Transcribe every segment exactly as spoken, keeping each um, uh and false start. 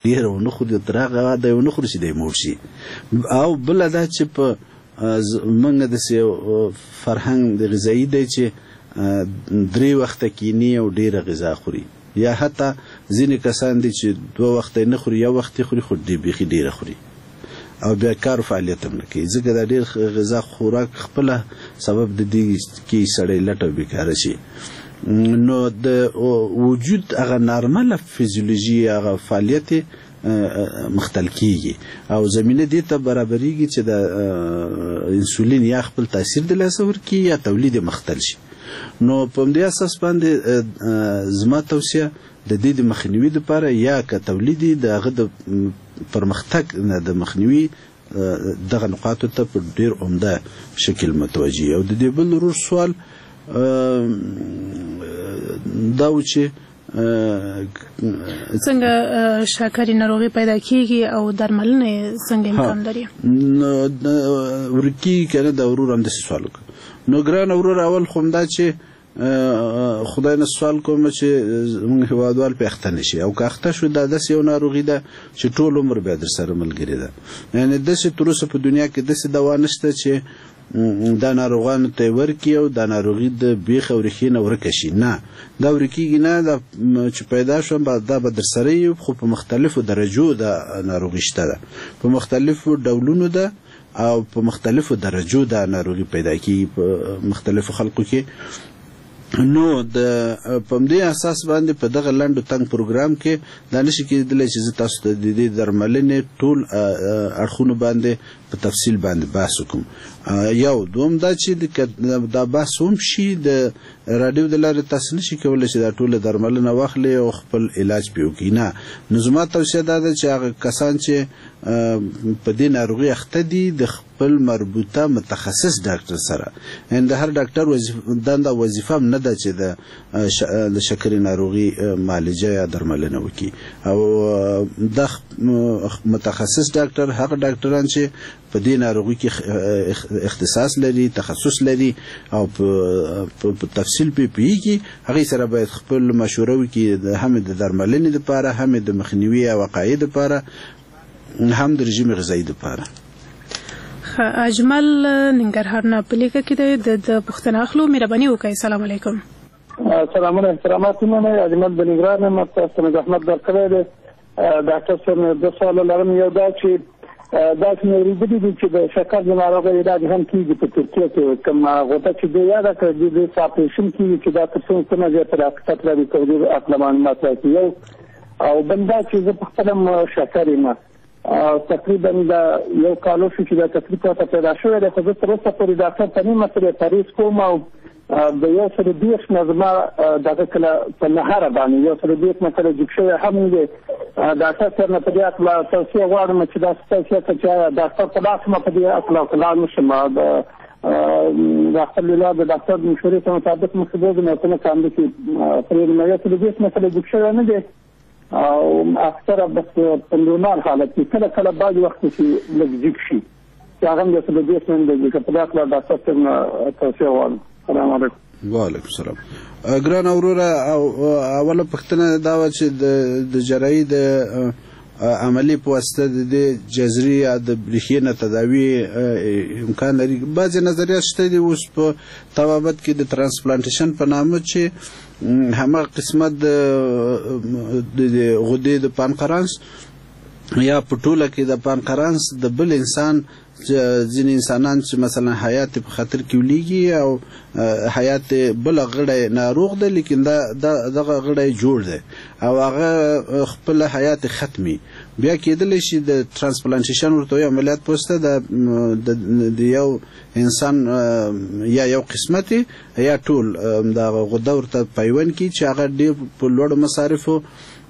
ډېره ونه خوري تر هغه دی ونه خوري چې دی موړ شي. او بله دا چې په موږ داسې یو فرهنګ د غذایي دی چې درې وخته کیني او ډېره غذا خوري، یا حتی ځینې کسان دي چې دوه وخته نه خوري، یو وخت خوري خو بیخي ډېره خوري او بیا کار فعالیت هم نه کوي. ځکه دا ډېر غذا خوراک خپله سبب د دې کې سړی لټ او بیکاره شي. نو د وجود هغه نارمله فیزیولوژي هغه فعالیت مختل کیږي او زمینه دې ته برابرېږي چې د انسولین یا خپل تاثیر د لاسه ورکړي یا تولید مختل شي. نو په همدې اساس باندې زما توصیه د دې د مخنیوي دپاره یا که تولید د هغه د پرمختګ نه د مخنیوي دغه نقاطو ته په ډېر عمده شکل متوجه. او د دې بل ورور سوال دا و چې څنګه شکرې ناروغي پیدا کیږي او درملنه څنګه امکان لري؟ ورکی کنه دا ورور هم داسې سوال وکړ. نو ګران ورور، اول خو همدا چې خدای نه سوال کوم چې موږ هېوادوال پې اخته نه شي، او که اخته شو دا داسې یو ناروغي ده چې ټول عمر بیا در سره ملګرې ده. یعنې داسې تر اوسه په دنیا کې داسې دوا نشته چې دا ناروغانو ته یې ورکړي او دا ناروغي د بیخ او ریښې نه ورکه شي. نه، دا ورکېږي نه، دا چې پیدا شوم دا به در سره وي، خو په مختلفو درجو دا ناروغي شته ده، په مختلفو ډولونو ده او په مختلفو درجو دا ناروغي پیدا کیږي په مختلفو خلقو کې. نو د په همدې اساس باندې په دغه لنډ تنګ پروګرام کې دا نشي کېدلی چې زه تاسو ته د دې درملنې ټول اړخونو باندې په تفصیل باندې بحث وکړم. یو دوم دا چې دا بحث هم شي د راډیو د لارې تاسو نشي کولی چې دا ټوله درملنه واخلي او خپل علاج پې وکړي. نه، نو زما توصیه دا ده چې هغه کسان چې په دې ناروغي اخته دي د خپل مربوطه متخصص ډاکټر سره، یعنې د هر ډاکټر دنده وظیفه هم نه ده چې د شکرې ناروغي معالجه یا درملنه وکړي. او د متخصص ډاکټر هغه ډاکټران چې په دې ناروغي کې اختصاص لري، تخصص لري او په تفصیل پې پوهېږي، هغې سره باید خپل مشوره وکړي، هم د درملنې دپاره، هم د مخنیوي او وقایې دپاره، هم د رژیم غذایي دپاره. اجمل ننګرهار نه په لیکه کې دی، د پوښتنه اخلو. مهرباني وکړئ. السلام علیکم. سلامونه احترامات. مننه. اجمل د ننګرهار نه ما تاسو ته زحمت درکړی دی. ډاکټر صاحب دوه سواله لرم. یو دا چې داسې مې اورېدلي دي چې د شکر د ناروغۍ علاج هم کېږي په ترکیه کې، کوم غوټه چې دوی یاده کړه د دې څه اپرېشن کېږي چې دا تر څومره زیاته حقیقت لري که د دې عقله معلومات راکړي. یو او بل دا چې زه پخپله هم شکر یم، تقریبا دا یو کال وشو چې دا تکلیف راته پیدا شوی دی، خو زه تر اوسه پورې ډاکټر ته نه یم تللی، پرهیز کوم او د یو سل دېرش نه زما دغه کله په نهاره باندې یو سل دېرش نه کله جګ شوی هم دی. ډاکټر صاحب نه په دې هکله توصیه غواړم چې داسې توصیه کړه چې ډاکټر ته لاړ شم په دې هکله لاړ نه شم، د خپل ولاد د ډاکټر د مشورې ته مطابق مخکې بوځم او څه نه کاندي چې پرېږدم. یو سل دېرش نه کله جګ شوی نه دی او اکثره بس په نورمال حالت کې کله کله بعض وخت چې لږ جګ شي چې هغه هم یو سل دېرش نه دی چې په دې هکله ډاکټر صاحب نه توصیه غواړم. السلام علیکم. وعلیکم السلام. ګران وروره، اوله پوښتنه دا وه چې د جراحي د عملي په واسطه د دې جذري یا د بریښې نه تداوي امکان لري. بعضې نظریات شته دي اوس په طبابت کې د ترانسپلانټیشن په نامه چې هماغه قسمت د غدې د پانکرانس یا په ټوله کې د پانکرانس د بل انسان ځینې انسانان چې مثلا حیات په خطر کې ولیږي او حیات بل غړی ناروغ دی لیکن دغه غړی جوړ دی او هغه خپل حیات ختمي، بیا کېدلی شي د ترانسپلانټیشن ورته وایي عملیات په واسطه د یو انسان یا یو قسمت یا ټول دغه غده ورته پیوند کړي چې هغه ډېر په لوړو مصارفو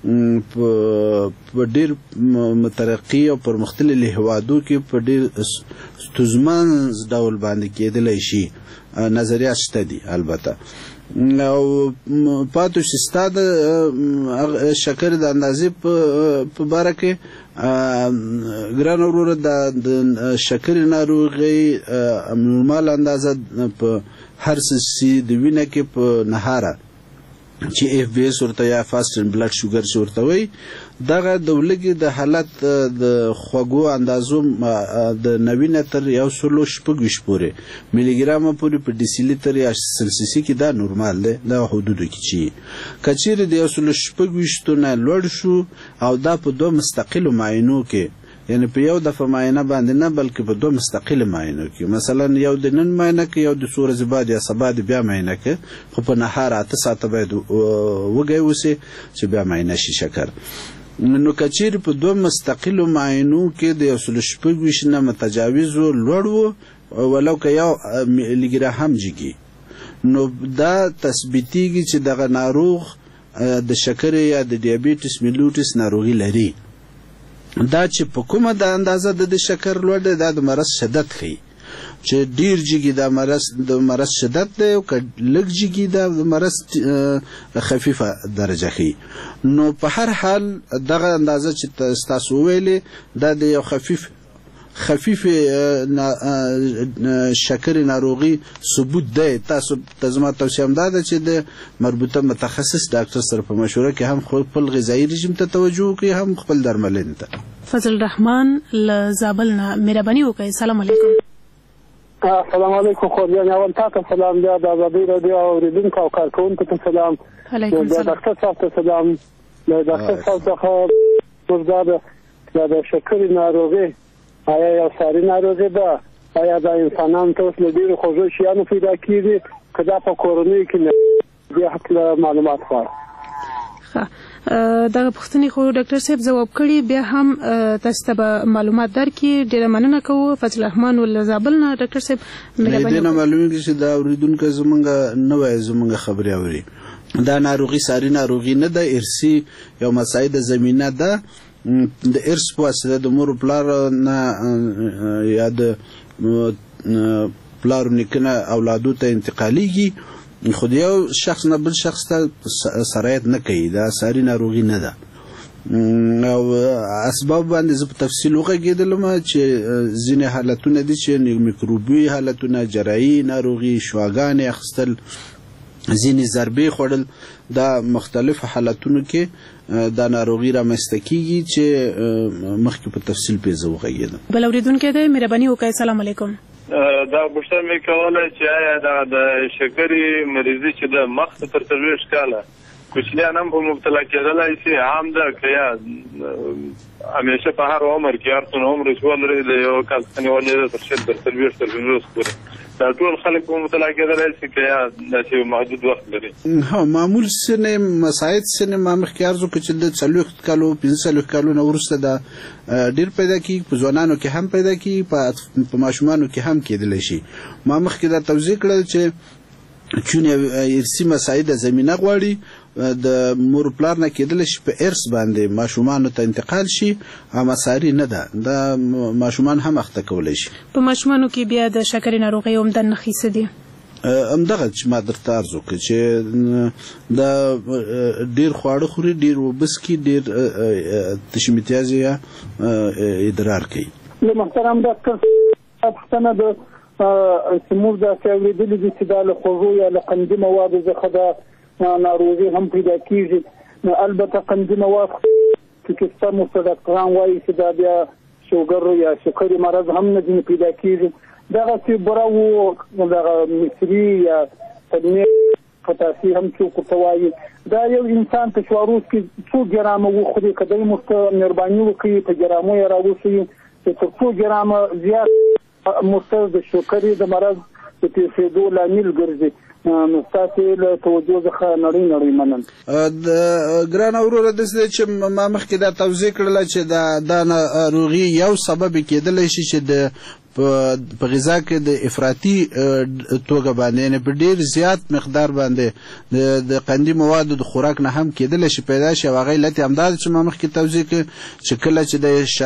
په ډېر مترقي او پرمختللي هېوادو کې په ډېر ستونزمن ډول باندې کېدلی شي. نظریات شته دي البته. او پاتې چې ستا د شکر د اندازې په باره کې ګران وروره د شکرې ناروغۍ نورمال اندازه په هر څه د وینه کې په نهاره چې اف بي اس ورته یا فاست بلډ شوګر چې ورته وایي دغه د ولږې د حالت د خوږو اندازو د نوینه تر یو سلو شپږ ویشت پورې ملي ګرامه پورې په ډیسي لیټر یا سلسیسي کې دا نورمال دی دا حدودو کې چې که چیرې د یو سلو شپږ ویشتو نه لوړ شو او دا په دوه مستقلو معاینو کې یعنی په یو دفعه معاینه باندې نه بلکې په دوه مستقل معاینو کې مثلا یو د نن معاینه کې یو د څو ورځې بعد یا سبا د بیا معاینه کې خو په نهار اته ساعته باید وږی اوسي چې بیا معاینه شي شکر نو که چیرې په دوه مستقلو معاینو کې د یو سلو شپږ ویشت نه متجاوز لوړ و ولو که یو ملیګرام جګي نو دا تثبیتیږي چې دغه ناروغ د شکرې یا د ډیابیټس میلوټس ناروغي لري دا چې په کومه د اندازه د شکر لوړ دی دا د مرض شدت ښیي چې ډیر جګي د مرض د مرض شدت دی او که لږ جګي د مرض خفیفه درجه ښیي نو په هر حال دغه اندازه چې تاسو وویلې دا د یو خفیف خفیف شکر ناروغي ثبوت دی تاسو ته زما توصیه هم دا ده چې د مربوطه متخصص ډاکټر سره په مشوره کې هم خپل غذایي رژیم ته توجه وکړي هم خپل درملنې ته. فضل الرحمن له زابل نه مهرباني وکړئ. سلام علیکم. السلام علیکم خورجان اول تاسو سلام بیا د ازادي رادیو اوریدونکو او کارکونکو ته سلام. علیکم السلام. ډاکټر صاحب ته سلام. ډاکټر صاحب څخه ورزاده د شکر ناروغي آیا یو ساري ناروغي ده آیا د انسانانو ته اوس له ډېرو خوږو شیانو پیدا کېږي که دا په کورنیو کې نه دې هکله معلومات غواړم. ښه دغه پوښتنې خو ډاکټر صاحب ځواب کړي بیا هم تاسو ته به معلومات درکړي. ډېره مننه کوو. فضل الرحمن له زابل نه ډاکټر صاحب مهرباني دې نه معلومیږي چې دا اورېدونکی زمونږ نه وایي زمونږ خبرې اوري. دا ناروغي ساري ناروغي نه ده ارثي یو مساعده زمینه ده د ارث په واسطه د مور پلار نه یا د پلار نیکنه اولادو ته انتقالیږي خو یو شخص نه بل شخص ته سرایت نه کوي دا ساري ناروغي نه ده او اسباب باندې زه په تفصیل وغږېدلم چې ځینې حالتونه دي چې میکروبي حالتونه جراحي ناروغي شواګانې اخیستل ځینې ضربې خوړل دا مختلف حالتونو کې دا ناروغي رامنځته کیږي چې مخکې په تفصیل پې زه وغږېدم. بل اورېدونکی دی مهرباني وکړئ. سلام علیکم. دا پوښتنه مې کوله چې آیا دا د شکرې مریضي چې د مخ تر څلوېښت کاله کوچنیان هم په مبتلا کېدلی شي عام ده که یا همیشه په هر عمر کې هر څومره عمر چې ولري د یو کال څخه نیولې ده تر شل تر څلوېښت تر پنځوس پورې دا ټول خلک په مبتلا کېدلی شي که یا داسې محدود وخت لري؟ ها معمول سن مساعد سن ما مخکې عرض وکړو چې د څلوېښت کالو پنځه څلوېښت کالونه وروسته دا ډېر پیدا کېږي په ځوانانو کې هم پیدا کېږي په ماشومانو کې هم کېدلی شي. ما مخکې دا توضیح کړل چې چون ارثي مساعده زمینه غواړي د مور پلار نه کېدلی شي په ارث باندې ماشومانو ته انتقال شي اما ساري نه ده دا ماشومان هم اخته کولی شي. په ماشومانو کې بیا د شکرې ناروغۍ عمده نښې څه دي؟ همدغه چې ما درته عرض وکړه چې دا ډېر خواړه خوري ډېر اوبه څښي ډېر تشمیتیازې یا ادرار کوي. له محترم ډاکټر پوښتنه ده چې موږ داسې اورېدلي دي چې دا له خوږو یا له قندي موادو څخه دا ناروغي هم پیدا کېږي. نو البته قندي مواد چې کیسه مو څه ډاکټران وایي چې دا بیا شوګر یا شکرې مرض هم نه ځینې پیدا کېږي. دغسې بوره و دغه مصري یا تنمیر پتاسي هم څوک ورته وایي دا یو انسان په شواروز کې څو ګرامه وخوري که دی موږ ته مهرباني وکړي په ګرامو یې راوښیي چې تر څو ګرامه زیات موږ د شکرې د مرض د پیښېدو لامل ګرځي. نو ستاسې له توجه څخه نړۍ نړۍ منن. د ګرانه وروره داسې دی چې ما مخکې دا توضیح کړله چې دا دا ناروغي یو سبب کېدلی شي چې د په غذا کې د افراطي توګه باندې یعنې په ډېر زیات مقدار باندې د قندي موادو د خوراک نه هم کېدلی شي پیدا شي او هغه علت یې همدا ده چې ما مخکې توضیح کړې چې کله چې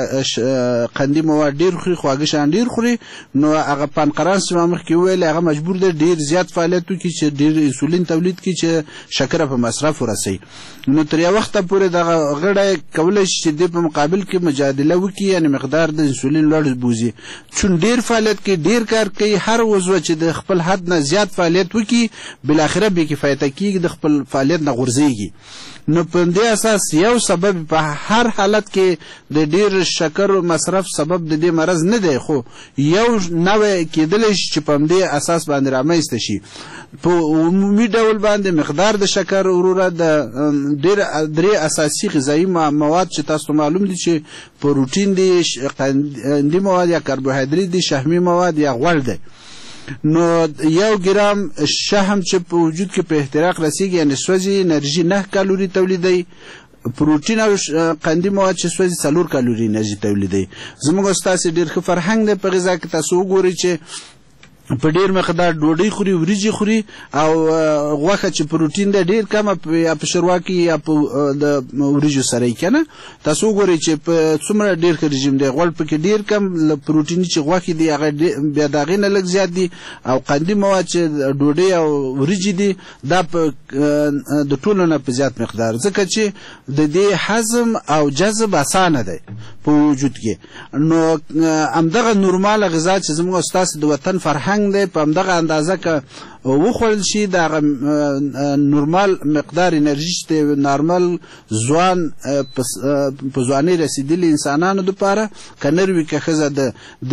د قندي مواد ډېر خوري خواږه شیان ډېر خوري نو هغه پانقراس چې ما مخکې وویلې هغه مجبور دی ډېر زیات فعالیت وکړي چې ډېر انسولین تولید کړي چې شکره په مصرف ورسوي. نو تر یو وخته پورې دغه غړی کولی شي چې دې په مقابل کې مجادله وکړي یعنې مقدار د انسولین لوړ بوځي چون بدن ډیر فعالیت کوي، ډیر کار کوي، هر عضو چې د خپل حد نه زیات فعالیت وکړي بالاخره بې کفایته کېږي، د خپل فعالیت نه غورځېږي. نو په دې اساس یو سبب په هر حالت کې د ډیر شکر مصرف سبب د دې مرض نه دی، خو یو نوې کېدلی شي چې په دې اساس باندې رامنځته شي. په عمومي ډول باندې مقدار د شکر وروره د ډیر درې اساسي غذایي مواد چې تاسو معلوم دي چې پروتین دي، قندي مواد یا کاربوهایدریت دي، شحمي مواد یا غوړ دی. نو یو ګرام شحم چې په وجود کې په احتراق رسیږي یعنی سوځي انرژي نه کالوري تولیدوي، پروتین او قندي مواد چې سوځي څلور کالوري انرژي تولیدوي. زموږ ستاسو ډیر ښه فرهنګ دی په غذا کې، تاسو وګورئ چې په ډیر مقدار ډوډۍ خوري، وریجې خوري او غوښه چې پروتین ده ډیر کمه په شوروا کې یا په د وریجو سره یې کنه. تاسو وګورئ چې په څومره ډیر ښه رژیم دی، غوړ پکې ډیر کم، پروتیني چې غوښې دي هغه بیا د هغې نه لږ زیات دي، او قندي مواد چې ډوډۍ او وریجې دي دا په د ټولو نه په زیات مقدار، ځکه چې د دې هضم او جذب اسانه دی په وجود کې. نو همدغه نورماله غذا چې زموږ ستاسو د وطن فرهنګ دی په همدغه اندازه که وخوړل شي د هغه نورمال مقدار انرژي چې نارمل ځوان په ځوانۍ رسېدلي انسانانو دپاره که نر وي که ښځه د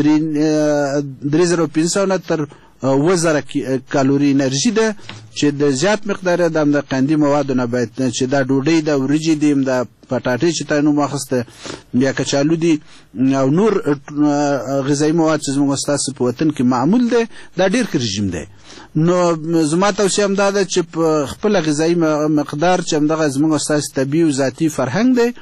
درې زره پنځه سوه نه تر اوه زره کالوري انرژي ده چې د زیات مقدار د همد قندي موادو نه باید چې دا ډوډۍ ده، وریجې دي، د پټاټې چې تا نوم واخیسته، بیا کچالو دي او نور غذایي مواد چې زموږ ستاسو په وطن کې معمول دی، دا ډېر ښه رژیم دی. نو زما توصیه هم دا ده چې په خپله غذایي مقدار چې همدغه زموږ ستاسو طبیعي او ذاتي فرهنګ دی،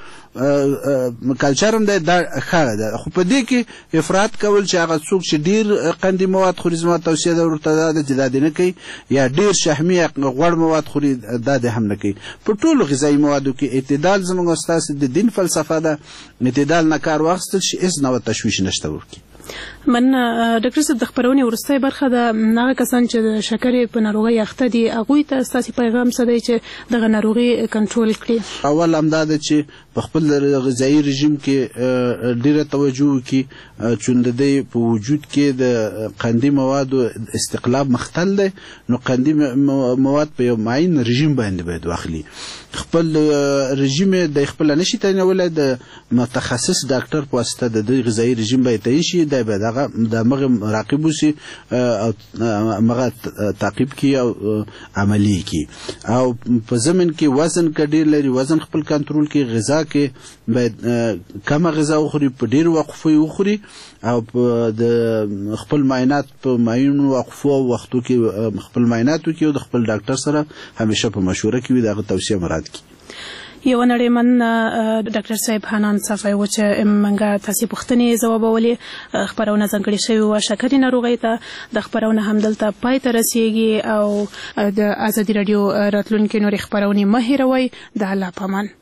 کلچر هم دی، دا ښه ده. خو په دې کې افراط کول چې هغه څوک چې ډېر قندي مواد خوري، زما توصیه ده ورته دا ده چې دا دې نه کوي، یا ډېر شحمي یا غوړ مواد خوري دا دې هم نه کوي. په ټولو غذایي موادو کې اعتدال زموږ ستاسو د دین فلسفه ده، اعتدال نه کار واخیستل شي، هېڅ نوع تشویش نشته ورکړي. مننه ډاکټر صاحب. د خپرونې وروستۍ برخه ده، هغه کسان چې د شکرې په ناروغۍ اخته دي هغوی ته ستاسې پیغام څه دی چې دغه ناروغي کنټرول کړي؟ اول همدا ده چې په خپل غذایي رژیم کې ډیره توجه وکړي، چون د دې په وجود کې د قندي موادو استقلاب مختل دی. نو قندي مواد په یو معین رژیم باندې باید واخلي، خپل رژیم د خپل نشي تعینولی، د متخصص ډاکټر په واسطه د دې غذایي رژیم باید تعیین شي، دا باید هغه د هغه مراقب وشي او هغه تعقیب کړي او عملي کړي. او په ضمن کې وزن که ډېر لري وزن خپل کنټرول کړي، غذا کې باید کمه غذا وخوري، په ډېر وقفو وخوري، او د خپل معاینات په معینو وقفو او وختو کې خپل معاینات وکړي او د خپل ډاکټر سره همیشه په مشوره کې وي، د هغه توصیه مراعات کړي. یو نړیمن ډاکټر صاحب حنان صفای و چې موږ تاسې پوښتنې ځوابولې، خپرونه ځانګړې شوې وه شکرې ناروغۍ ته. د خپرونه همدلته پای ته رسیږي او د ازادي راډیو راتلونکې نورې خپرونې مه هېروئ. د الله په امان.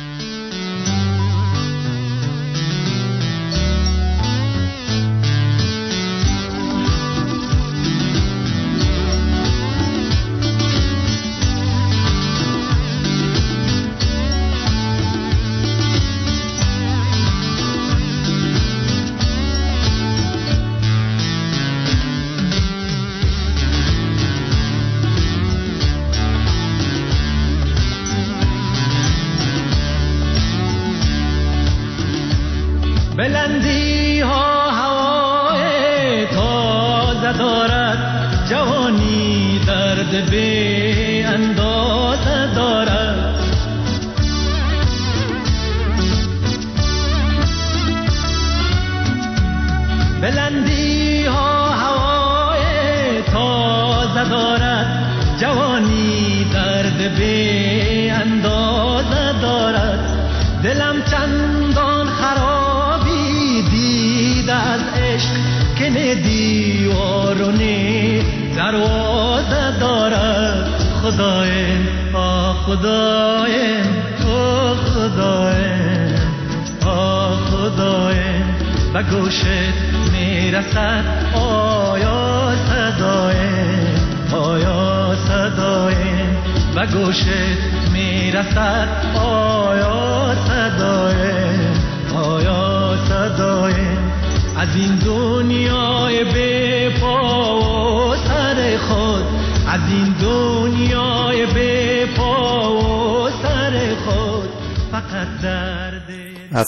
بلندی ها هوای تازه دارد، جوانی درد بی اندازه دارد. بلندی ها هوای تازه دارد، جوانی درد بی اندازه دارد. دلم چندان خراب از عشق که نه دیوارونه دروازه دارد. خدایم آه خدایم آه خدایم آه خدایم به گوشت میرسد آیا صدایم آیا صدایم به گوشت میرسد آیا صدایم آیا صدایم. از این دنیا